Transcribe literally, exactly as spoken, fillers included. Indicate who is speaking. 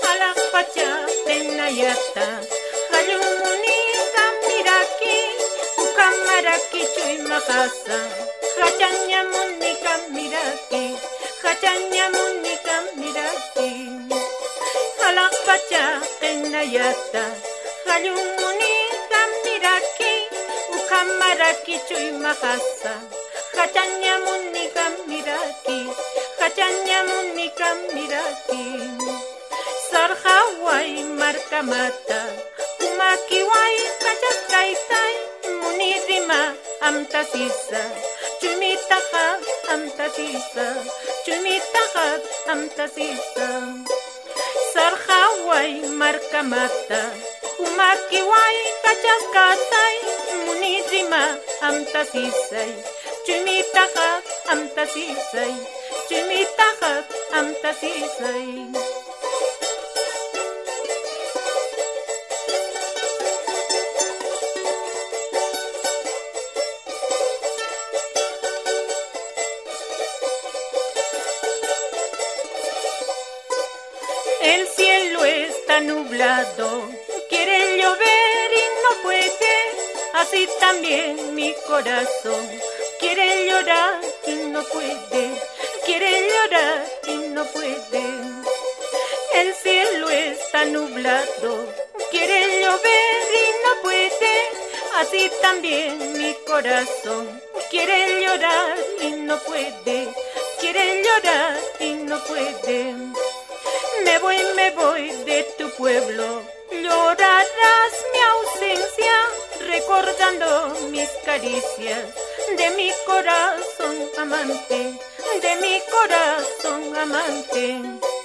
Speaker 1: Alakpacha tenayata Hayumuni kamiraki Ukamaraki chuy mahasa Hachanya muni kamiraki Hachanya muni kamiraki Alakpacha tenayata Hayumuni kamiraki Ukamaraki chuy mahasa Hachanya muni kamiraki Hachanya muni kamiraki Sarhawai markamata Umakiwai kachaskaitai Munirima amtasisa Chumitaha amtasisa Chumitaha amtasisa Sarhawai markamata Umakiwai kachaskatai Munirima amtasisai Chumitaha amtasisai Chumitaha amtasisai El cielo está nublado, quiere llover y no puede, así también mi corazón quiere llorar y no puede, quiere llorar y no puede. El cielo está nublado, quiere llover y no puede, así también mi corazón quiere llorar y no puede, quiere llorar y no puede. Me voy, me voy de tu pueblo, llorarás mi ausencia, recordando mis caricias de mi corazón amante, de mi corazón amante.